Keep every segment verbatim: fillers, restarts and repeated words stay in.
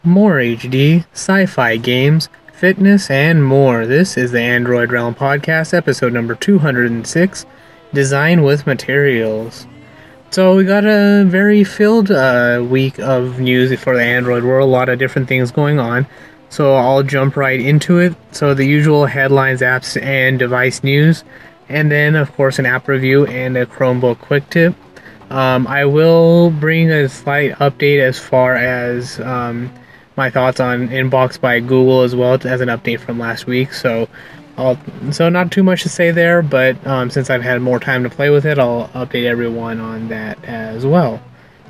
More H D, sci-fi games, fitness, and more. This is the Android Realm Podcast, episode number two hundred six, Design with Materials. So we got a very filled uh, week of news for the Android world, a lot of different things going on. So I'll jump right into it. So the usual headlines, apps, and device news, and then of course an app review and a Chromebook quick tip. Um, I will bring a slight update as far as um, my thoughts on Inbox by Google as well as an update from last week. So, I'll, so not too much to say there, but um, since I've had more time to play with it, I'll update everyone on that as well.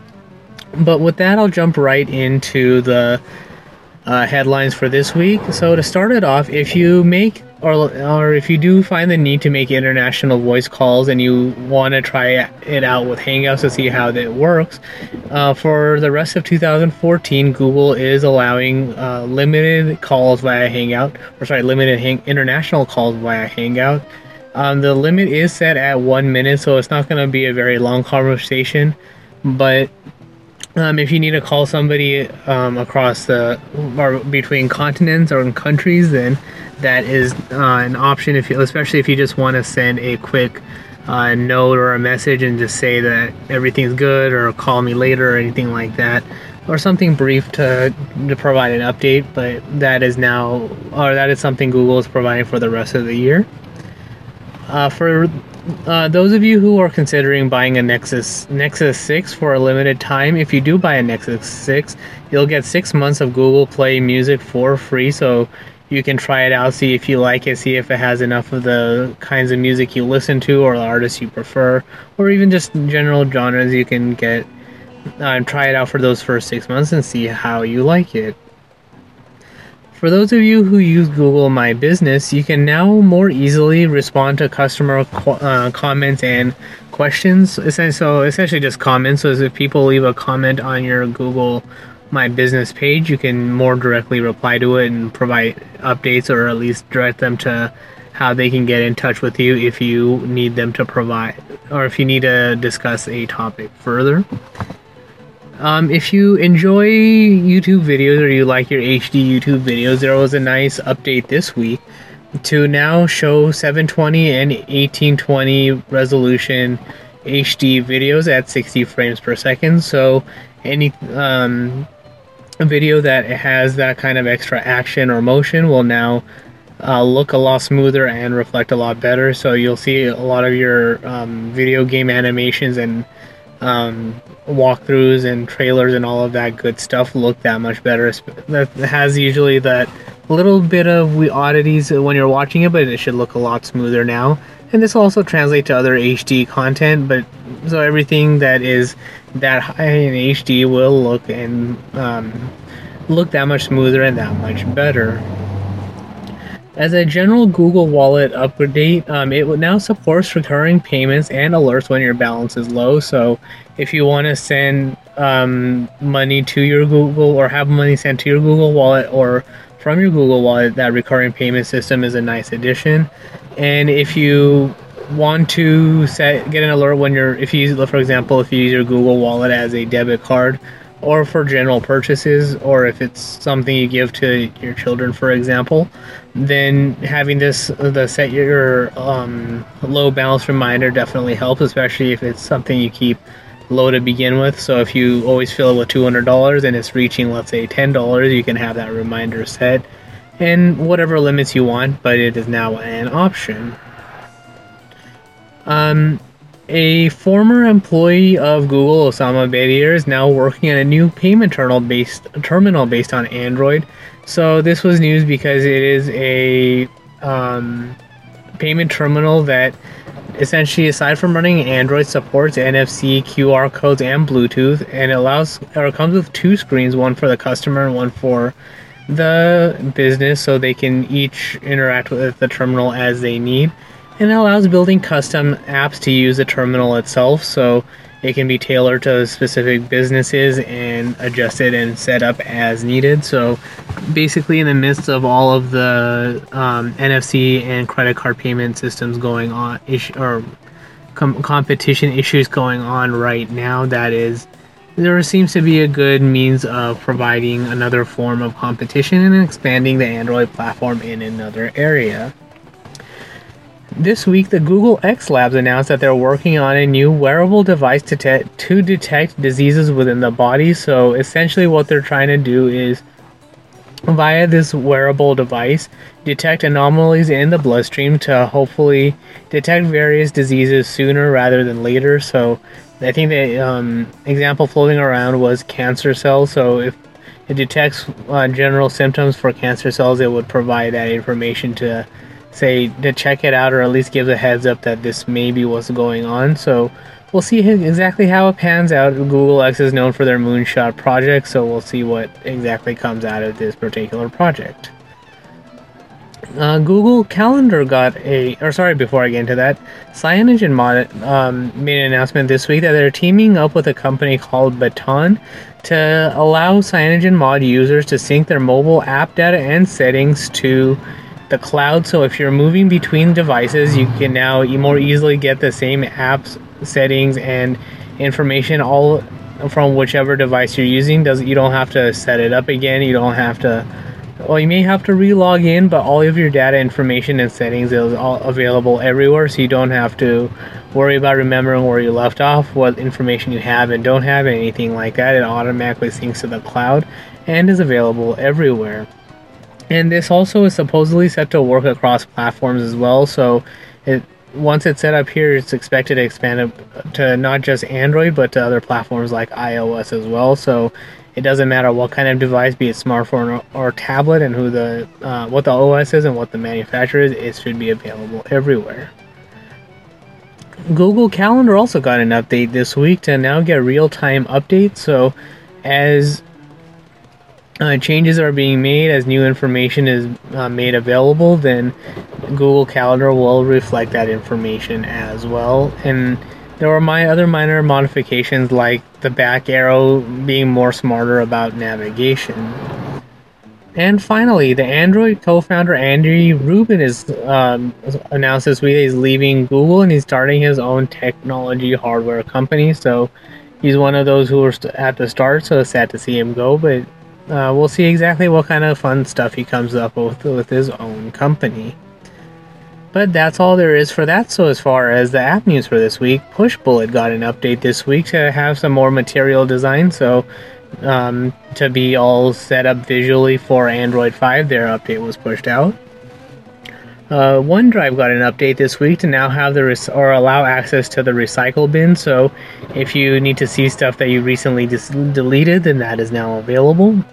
But with that, I'll jump right into the uh, headlines for this week. So to start it off, if you make or or if you do find the need to make international voice calls and you want to try it out with Hangouts to see how that works, uh, for the rest of two thousand fourteen, Google is allowing uh, limited calls via Hangout, or sorry, limited hang- international calls via Hangout. Um, the limit is set at one minute, so it's not going to be a very long conversation, but um, if you need to call somebody um, across the or between continents or in countries, then that is uh, an option. If you, especially if you just want to send a quick uh, note or a message and just say that everything's good or call me later or anything like that, or something brief to to provide an update. But that is now, or that is something Google is providing for the rest of the year. Uh, for uh, those of you who are considering buying a Nexus Nexus six for a limited time, if you do buy a Nexus six, you'll get six months of Google Play Music for free, so you can try it out, see if you like it, see if it has enough of the kinds of music you listen to or the artists you prefer, or even just general genres you can get. Uh, try it out for those first six months and see how you like it. For those of you who use Google My Business, you can now more easily respond to customer qu- uh, comments and questions. So essentially just comments. So if people leave a comment on your Google My Business page, you can more directly reply to it and provide updates, or at least direct them to how they can get in touch with you if you need them to provide, or if you need to discuss a topic further. Um, if you enjoy YouTube videos or you like your H D YouTube videos, there was a nice update this week to now show seven twenty and eighteen twenty resolution H D videos at sixty frames per second. So any um, video that has that kind of extra action or motion will now uh, look a lot smoother and reflect a lot better. So you'll see a lot of your um, video game animations and um, walkthroughs and trailers and all of that good stuff look that much better. That has usually that little bit of oddities when you're watching it, but it should look a lot smoother now. And this also translates to other H D content, but so everything that is that high in H D will look and um, look that much smoother and that much better. As a general Google Wallet update, um, it now supports recurring payments and alerts when your balance is low. So if you want to send um, money to your Google, or have money sent to your Google Wallet or from your Google Wallet, that recurring payment system is a nice addition. And if you want to set get an alert when you're, if you use, for example, if you use your Google Wallet as a debit card, or for general purchases, or if it's something you give to your children, for example, then having this the set your um, low balance reminder definitely helps, especially if it's something you keep low to begin with. So if you always fill it with two hundred dollars and it's reaching, let's say, ten dollars, you can have that reminder set, and whatever limits you want, but it is now an option. Um, A former employee of Google, Osama Bedier, is now working on a new payment terminal based terminal based on Android. So this was news because it is a um, payment terminal that essentially, aside from running Android, supports N F C, Q R codes, and Bluetooth, and it allows or it comes with two screens, one for the customer and one for the business, so they can each interact with the terminal as they need. And it allows building custom apps to use the terminal itself, so it can be tailored to specific businesses and adjusted and set up as needed. So basically, in the midst of all of the um, N F C and credit card payment systems going on, ish, or com- competition issues going on right now, that is there seems to be a good means of providing another form of competition and expanding the Android platform in another area. This week, the Google X Labs announced that they're working on a new wearable device to, te- to detect diseases within the body. So essentially what they're trying to do is, via this wearable device, detect anomalies in the bloodstream to hopefully detect various diseases sooner rather than later. So I think the um, example floating around was cancer cells. So if it detects uh, general symptoms for cancer cells, it would provide that information to say to check it out, or at least give a heads up that this may be what's going on. So we'll see exactly how it pans out. Google X is known for their moonshot project, so we'll see what exactly comes out of this particular project. Uh, Google Calendar got a, or sorry, before I get into that, CyanogenMod um, made an announcement this week that they're teaming up with a company called Baton to allow CyanogenMod users to sync their mobile app data and settings to the cloud. So if you're moving between devices, you can now more easily get the same apps, settings, and information all from whichever device you're using. Does you don't have to set it up again. You don't have to. Well, you may have to re-log in, but all of your data, information, and settings is all available everywhere, so you don't have to worry about remembering where you left off, what information you have and don't have, anything like that. It automatically syncs to the cloud and is available everywhere. And this also is supposedly set to work across platforms as well, so it once it's set up here, it's expected to expand to not just Android, but to other platforms like iOS as well. So it doesn't matter what kind of device, be it smartphone or, or tablet, and who the uh, what the O S is and what the manufacturer is, it should be available everywhere. Google Calendar also got an update this week to now get real-time updates. So as uh, changes are being made, as new information is uh, made available, then Google Calendar will reflect that information as well. And there were my other minor modifications, like the back arrow being more smarter about navigation. And finally, the Android co-founder Andy Rubin is um, announced this week he's leaving Google and he's starting his own technology hardware company. So he's one of those who were at the start, so it's sad to see him go, but uh, we'll see exactly what kind of fun stuff he comes up with with his own company. But that's all there is for that. So as far as the app news for this week, Pushbullet got an update this week to have some more material design. So um, to be all set up visually for Android five, their update was pushed out. Uh, OneDrive got an update this week to now have the res- or allow access to the recycle bin. So if you need to see stuff that you recently dis- deleted, then that is now available.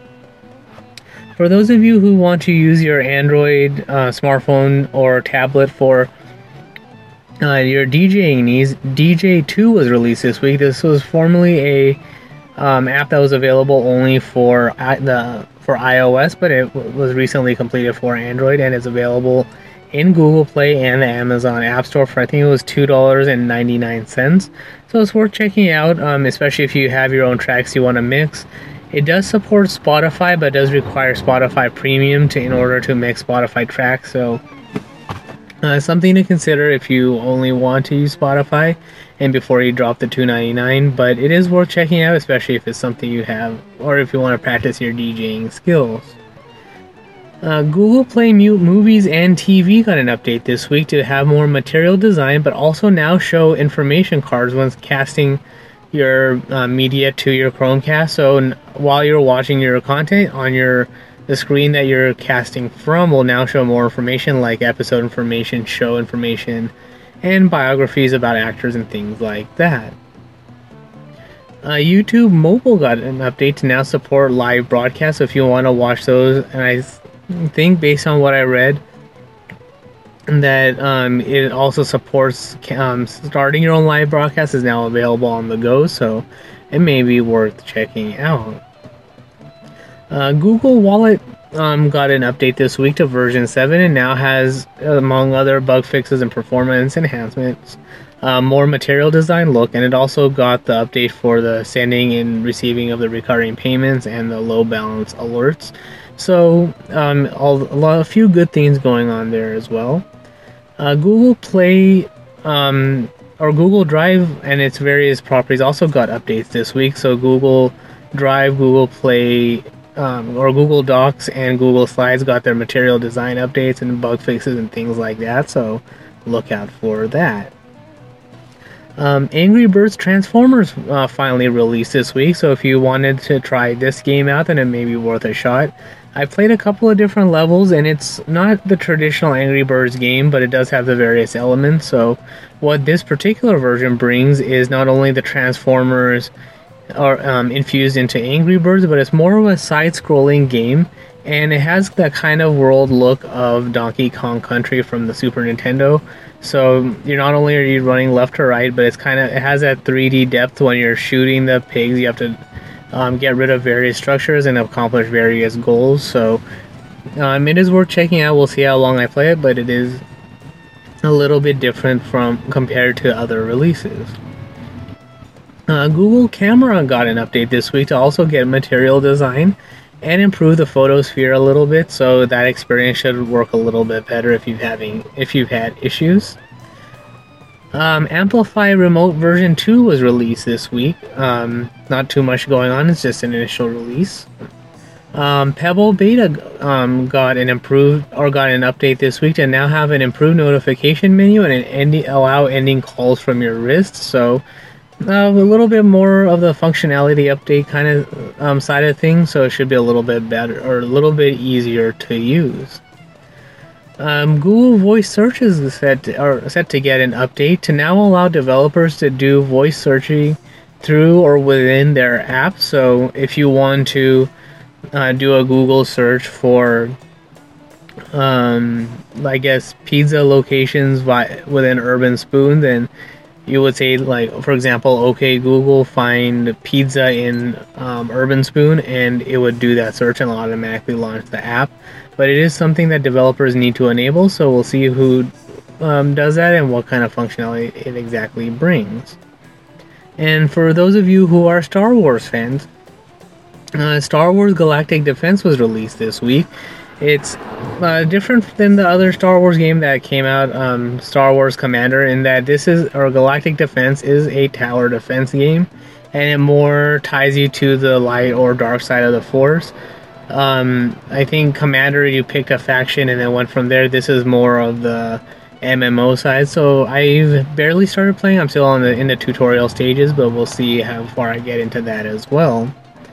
For those of you who want to use your Android uh, smartphone or tablet for uh, your DJing needs, D J two was released this week. This was formerly a um, app that was available only for uh, the for iOS, but it w- was recently completed for Android and is available in Google Play and the Amazon App Store for I think it was two dollars and ninety-nine cents. So it's worth checking out, um, especially if you have your own tracks you want to mix. It does support Spotify, but does require Spotify Premium to in order to mix Spotify tracks. So uh, something to consider if you only want to use Spotify and before you drop the two dollars and ninety-nine cents. But it is worth checking out, especially if it's something you have or if you want to practice your DJing skills. Uh, Google Play Mute Movies and T V got an update this week to have more material design, but also now show information cards when casting your uh, media to your Chromecast. So n- while you're watching your content on your the screen that you're casting from will now show more information like episode information, show information, and biographies about actors and things like that. Uh, YouTube Mobile got an update to now support live broadcasts. So if you want to watch those, and I think based on what I read, that um, it also supports um, starting your own live broadcast is now available on the go, so it may be worth checking out. Uh, Google Wallet um, got an update this week to version seven and now has, among other bug fixes and performance enhancements, uh, more material design look, and it also got the update for the sending and receiving of the recurring payments and the low balance alerts. So um, all, a, lot, a few good things going on there as well. Uh, Google Play um, or Google Drive and its various properties also got updates this week. So Google Drive, Google Play, um, or Google Docs and Google Slides got their material design updates and bug fixes and things like that. So look out for that. Um, Angry Birds Transformers uh, finally released this week, so if you wanted to try this game out, then it may be worth a shot. I played a couple of different levels, and it's not the traditional Angry Birds game, but it does have the various elements. So what this particular version brings is not only the Transformers are um, infused into Angry Birds, but it's more of a side-scrolling game, and it has that kind of world look of Donkey Kong Country from the Super Nintendo. So you're not only are you running left to right, but it's kind of it has that three D depth when you're shooting the pigs. You have to um, get rid of various structures and accomplish various goals. So um, it is worth checking out. We'll see how long I play it, but it is a little bit different from compared to other releases. Uh, Google Camera got an update this week to also get material design and improve the photosphere a little bit, so that experience should work a little bit better if you've having if you've had issues. Um, Amplify Remote version two was released this week. Um, not too much going on; it's just an initial release. Um, Pebble Beta um, got an improved or got an update this week to now have an improved notification menu and an ending, allow ending calls from your wrist. So. Uh, a little bit more of the functionality update kind of um, side of things, so it should be a little bit better or a little bit easier to use. Um, Google Voice Search is set to, are set to get an update to now allow developers to do voice searching through or within their app. So if you want to uh, do a Google search for, um, I guess, pizza locations by, within Urban Spoon, then you would say, like, for example, okay, Google, find pizza in um, Urban Spoon, and it would do that search and automatically launch the app. But it is something that developers need to enable, so we'll see who um, does that and what kind of functionality it exactly brings. And for those of you who are Star Wars fans, uh, Star Wars Galactic Defense was released this week. It's uh, different than the other Star Wars game that came out, um, Star Wars Commander, in that this is, or Galactic Defense is a tower defense game, and it more ties you to the light or dark side of the Force. Um, I think Commander, you picked a faction and then went from there. This is more of the M M O side, so I've barely started playing. I'm still on the in the tutorial stages, but we'll see how far I get into that as well.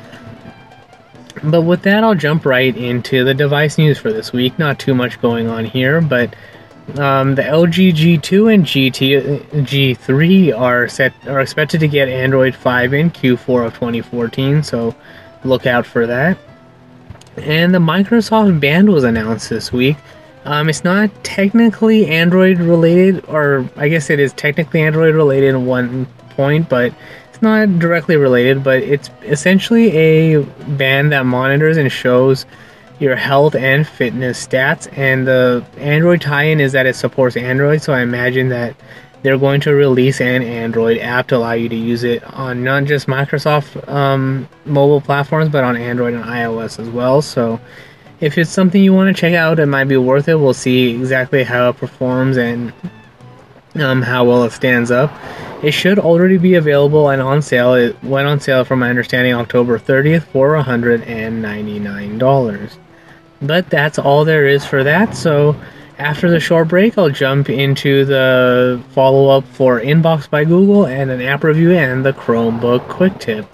But with that, I'll jump right into the device news for this week. Not too much going on here, but um, the L G G two and G T, G three are set are expected to get Android five in Q four of twenty fourteen, so look out for that. And the Microsoft Band was announced this week. Um, it's not technically Android related, or I guess it is technically Android related in one point, but it's not directly related. But it's essentially a band that monitors and shows your health and fitness stats, and the Android tie-in is that it supports Android, so I imagine that they're going to release an Android app to allow you to use it on not just Microsoft um, mobile platforms, but on Android and iOS as well. So if it's something you want to check out, it might be worth it. We'll see exactly how it performs and um, how well it stands up. It should already be available and on sale. It went on sale, from my understanding, October thirtieth for one hundred ninety-nine dollars. But that's all there is for that. So after the short break, I'll jump into the follow-up for Inbox by Google and an app review and the Chromebook quick tip.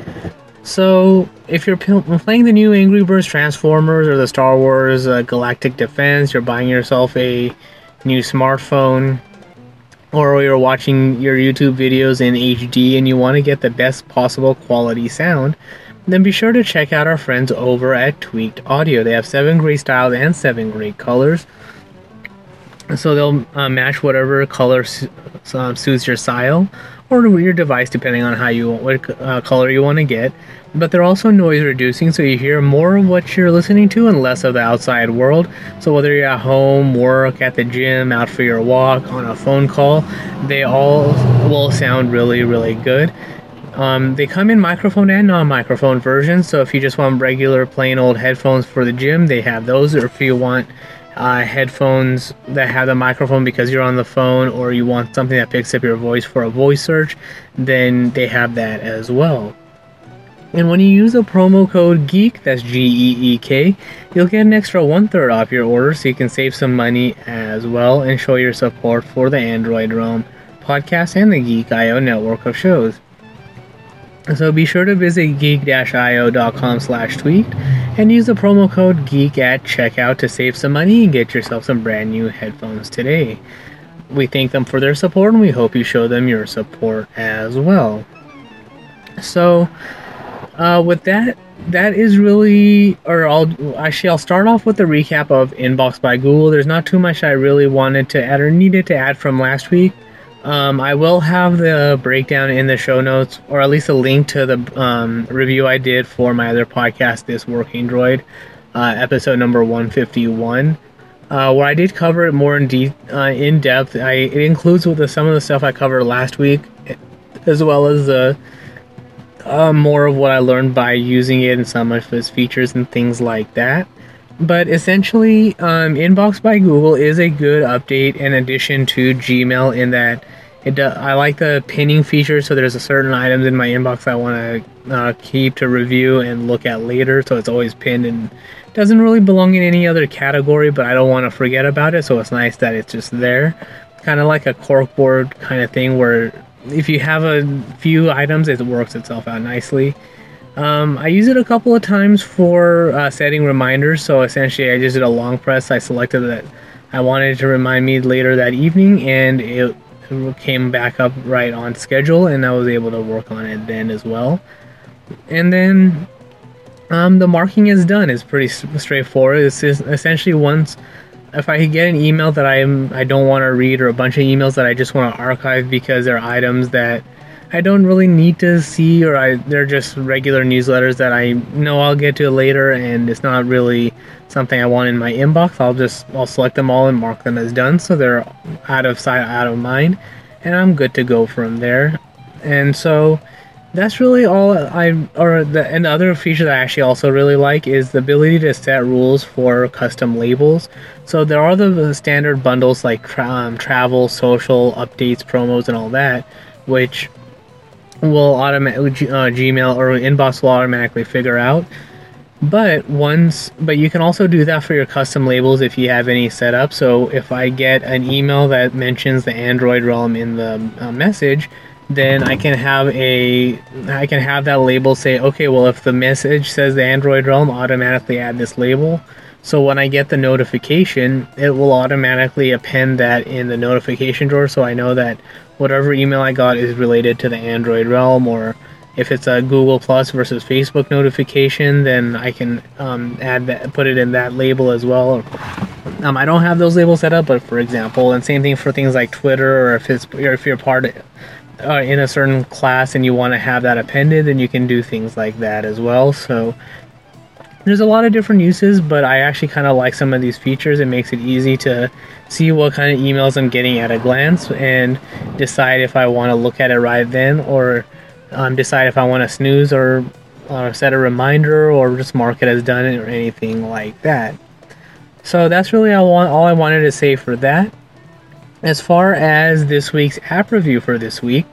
So if you're playing the new Angry Birds Transformers or the Star Wars uh, Galactic Defense, you're buying yourself a new smartphone, or you're watching your YouTube videos in H D and you want to get the best possible quality sound, then be sure to check out our friends over at Tweaked Audio. They have seven great styles and seven great colors. So they'll uh, match whatever color su- uh, suits your style or your device, depending on how you what uh, color you want to get. But they're also noise reducing, so you hear more of what you're listening to and less of the outside world. So whether you're at home, work, at the gym, out for your walk, on a phone call, they all will sound really, really good. Um, they come in microphone and non-microphone versions, so if you just want regular plain old headphones for the gym, they have those. Or if you want uh, headphones that have the microphone because you're on the phone, or you want something that picks up your voice for a voice search, then they have that as well. And when you use the promo code GEEK, that's G E E K, you'll get an extra one-third off your order, so you can save some money as well and show your support for the Android Realm podcast and the Geek dot I O network of shows. So be sure to visit geek dash I O dot com slash tweaked and use the promo code GEEK at checkout to save some money and get yourself some brand new headphones today. We thank them for their support, and we hope you show them your support as well. So, uh, with that, that is really, or I'll actually I'll start off with the recap of Inbox by Google. There's not too much I really wanted to add or needed to add from last week. Um, I will have the breakdown in the show notes, or at least a link to the um, review I did for my other podcast, This Working Droid, uh, episode number one fifty-one, uh, where I did cover it more in, de- uh, in depth. I, it includes with the, some of the stuff I covered last week, as well as the uh, more of what I learned by using it and some of its features and things like that. But essentially, um, Inbox by Google is a good update in addition to Gmail in that it do, I like the pinning feature, so there's a certain items in my inbox I want to uh, keep to review and look at later, so it's always pinned and doesn't really belong in any other category, but I don't want to forget about it, so it's nice that it's just there. Kind of like a corkboard kind of thing where if you have a few items, it works itself out nicely. Um, I use it a couple of times for uh, setting reminders, so essentially I just did a long press. I selected that I wanted to remind me later that evening, and it came back up right on schedule, and I was able to work on it then as well. And then um, the marking is done. It's pretty straightforward. It's just essentially once, if I get an email that I'm, I don't want to read, or a bunch of emails that I just want to archive because they're items that I don't really need to see, or I, they're just regular newsletters that I know I'll get to later, and it's not really something I want in my inbox, I'll just I'll select them all and mark them as done, so they're out of sight, out of mind, and I'm good to go from there. And so that's really all I, or the, and the other feature that I actually also really like is the ability to set rules for custom labels. So there are the standard bundles like tra- um, travel, social, updates, promos, and all that, which will automatically uh, Gmail or Inbox will automatically figure out. But once, but you can also do that for your custom labels if you have any set up. So if I get an email that mentions the Android Realm in the uh, message, then I can have a I can have that label say, okay, well, if the message says the Android Realm, automatically add this label. So when I get the notification, it will automatically append that in the notification drawer, so I know that whatever email I got is related to the Android Realm. Or if it's a Google Plus versus Facebook notification, then I can um, add that, put it in that label as well. Um, I don't have those labels set up, but for example, and same thing for things like Twitter, or if it's or if you're part of, uh, in a certain class and you want to have that appended, then you can do things like that as well. So there's a lot of different uses, but I actually kind of like some of these features. It makes it easy to see what kind of emails I'm getting at a glance and decide if I want to look at it right then, or um, decide if I want to snooze or uh, set a reminder, or just mark it as done, or anything like that. So that's really all, all I wanted to say for that. As far as this week's app review for this week,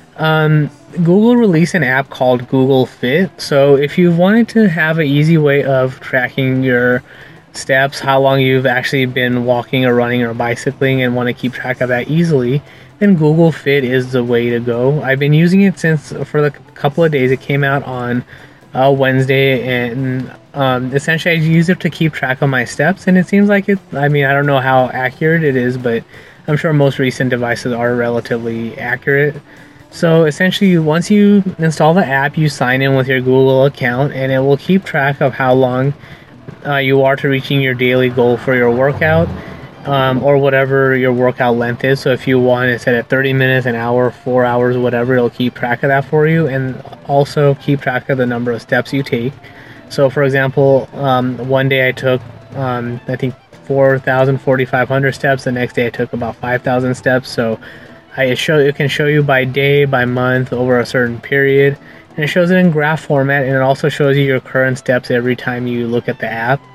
um, Google released an app called Google Fit. So if you wanted to have an easy way of tracking your steps, how long you've actually been walking or running or bicycling, and want to keep track of that easily, then Google Fit is the way to go. I've been using it since for the couple of days. It came out on uh, Wednesday, and um, essentially I use it to keep track of my steps, and it seems like it, I mean, I don't know how accurate it is, but I'm sure most recent devices are relatively accurate. So essentially, once you install the app, you sign in with your Google account, and it will keep track of how long uh, you are to reaching your daily goal for your workout, um, or whatever your workout length is. So if you want to set it thirty minutes, an hour, four hours, whatever, it'll keep track of that for you, and also keep track of the number of steps you take. So for example, um, one day I took, um, I think, four thousand, forty-five hundred steps. The next day I took about five thousand steps. So I show it can show you by day, by month, over a certain period, and it shows it in graph format, and it also shows you your current steps every time you look at the app.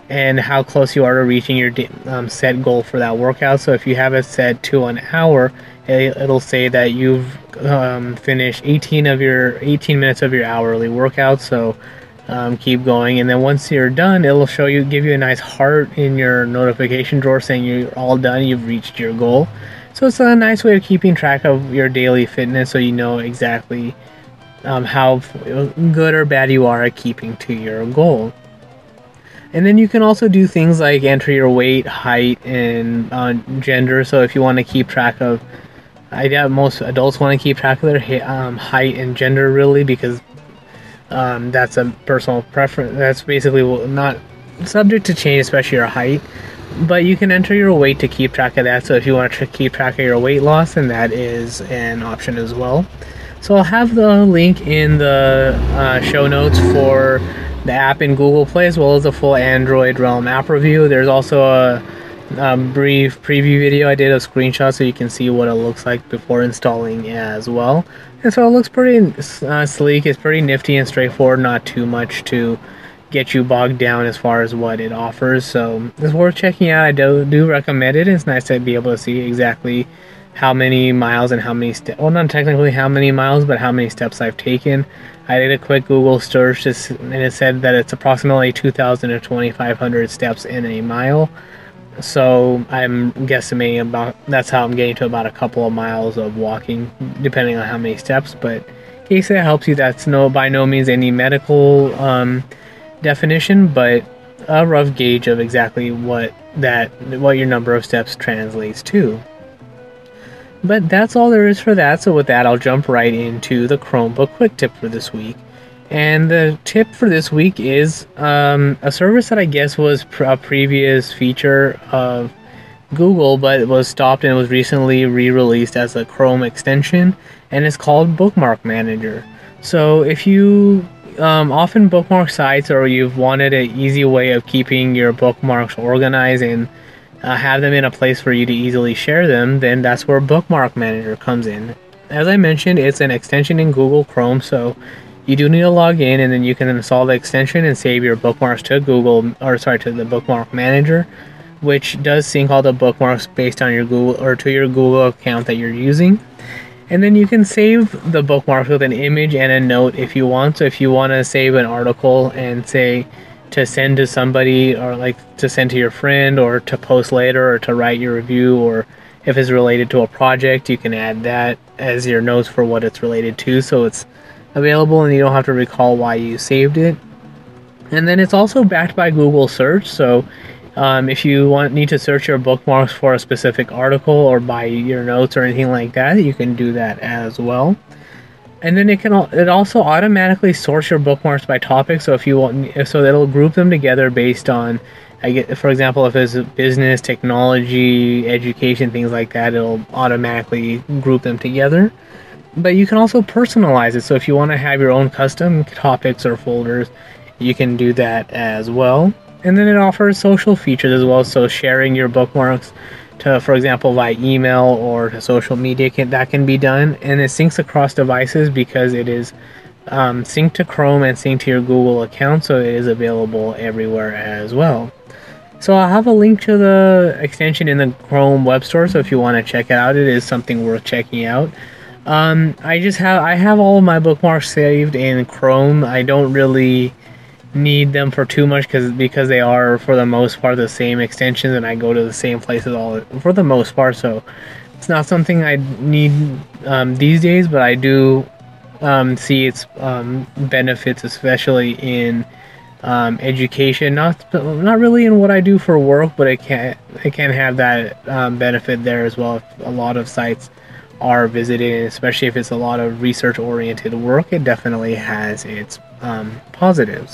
and how close you are to reaching your um, set goal for that workout. So if you have it set to an hour, it, it'll say that you've um, finished eighteen of your eighteen minutes of your hourly workout. So um, keep going, and then once you're done, it'll show you, give you a nice heart in your notification drawer saying you're all done, you've reached your goal. So it's a nice way of keeping track of your daily fitness, so you know exactly um, how good or bad you are at keeping to your goal. And then you can also do things like enter your weight, height, and uh, gender. So if you want to keep track of, I doubt most adults want to keep track of their um, height and gender, really, because um, that's a personal preference. That's basically not subject to change, especially your height. But you can enter your weight to keep track of that. So if you want to keep track of your weight loss, then that is an option as well. So I'll have the link in the uh, show notes for the app in Google Play, as well as a full Android Realm app review. There's also a, a brief preview video I did, a screenshot, so you can see what it looks like before installing as well. And so it looks pretty uh, sleek. It's pretty nifty and straightforward, not too much to get you bogged down as far as what it offers. So it's worth checking out. I do, do recommend it. It's nice to be able to see exactly how many miles and how many steps, well, not technically how many miles, but how many steps I've taken. I did a quick Google search, and it said that it's approximately two thousand to twenty-five hundred steps in a mile. So I'm guesstimating about, that's how I'm getting to about a couple of miles of walking, depending on how many steps. But in case that helps you, that's no by no means any medical um, definition, but a rough gauge of exactly what that what your number of steps translates to. But that's all there is for that. So with that, I'll jump right into the Chromebook quick tip for this week. And the tip for this week is um, a service that I guess was pr- a previous feature of Google, but it was stopped and was recently re-released as a Chrome extension, and it's called Bookmark Manager. So if you um, often bookmark sites, or you've wanted an easy way of keeping your bookmarks organized and Uh, have them in a place for you to easily share them, then that's where Bookmark Manager comes in. As I mentioned, it's an extension in Google Chrome, so you do need to log in, and then you can install the extension and save your bookmarks to Google, or sorry, to the Bookmark Manager, which does sync all the bookmarks based on your Google, or to your Google account that you're using. And then you can save the bookmarks with an image and a note if you want. So if you want to save an article and say to send to somebody, or like to send to your friend, or to post later, or to write your review, or if it's related to a project, you can add that as your notes for what it's related to, so it's available and you don't have to recall why you saved it. And then it's also backed by Google Search, so um, if you want need to search your bookmarks for a specific article or by your notes or anything like that, you can do that as well. And then it can it also automatically sorts your bookmarks by topic. So if you want, so it'll group them together based on, I get, for example, if it's business, technology, education, things like that, it'll automatically group them together. But you can also personalize it. So if you want to have your own custom topics or folders, you can do that as well. And then it offers social features as well. So sharing your bookmarks to, for example, via email or to social media, can, that can be done, and it syncs across devices because it is um, synced to Chrome and synced to your Google account, so it is available everywhere as well. So I'll have a link to the extension in the Chrome web store, so if you want to check it out, it is something worth checking out. Um, I just have I have all of my bookmarks saved in Chrome. I don't really need them for too much because because they are for the most part the same extensions, and I go to the same places all for the most part, so it's not something I need um, these days, but I do um, see its um, benefits, especially in um, education, not not really in what I do for work, but it can it can have that um, benefit there as well. If a lot of sites are visited, especially if it's a lot of research oriented work, it definitely has its um, positives.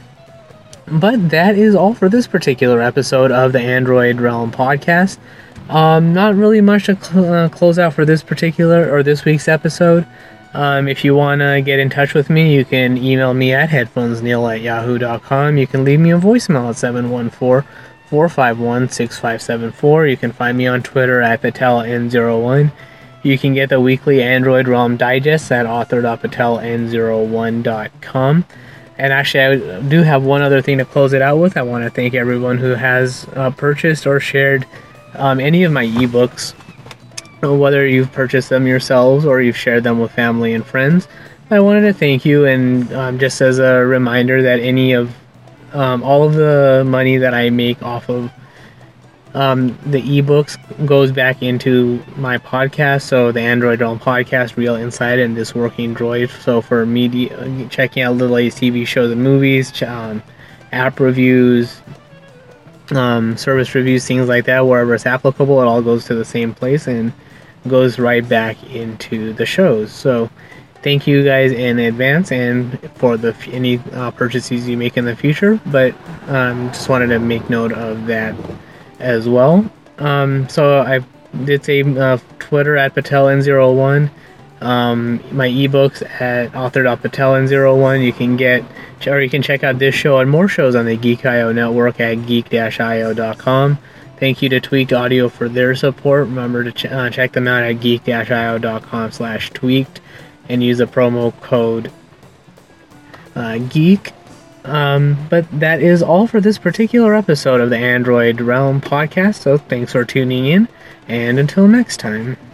But that is all for this particular episode of the Android Realm podcast. Um, not really much to cl- uh, close out for this particular or this week's episode. Um, if you want to get in touch with me, you can email me at headphonesneil at yahoo dot com. You can leave me a voicemail at seven one four, four five one, six five seven four. You can find me on Twitter at patel n zero one. You can get the weekly Android Realm digest at author dot patel n zero one dot com. And actually, I do have one other thing to close it out with. I want to thank everyone who has uh, purchased or shared um, any of my ebooks, whether you've purchased them yourselves or you've shared them with family and friends. I wanted to thank you, and um, just as a reminder that any of um, all of the money that I make off of um, the ebooks goes back into my podcast. So the Android Realm podcast, Real Insight, and This Working Droid. So for media, checking out the latest T V shows and movies, um, app reviews, um, service reviews, things like that, wherever it's applicable, it all goes to the same place and goes right back into the shows. So thank you guys in advance and for the any uh, purchases you make in the future. But um, just wanted to make note of that as well. Um, so I did say uh, Twitter at Patel N zero one. Um, my ebooks at author dot patel N zero one. You can get, or you can check out this show and more shows on the Geek I O network at geek dash I O dot com. Thank you to Tweaked Audio for their support. Remember to ch- uh, check them out at geek dash I O dot com slash tweaked and use the promo code uh, GEEK. Um, but that is all for this particular episode of the Android Realm podcast. So thanks for tuning in, and until next time.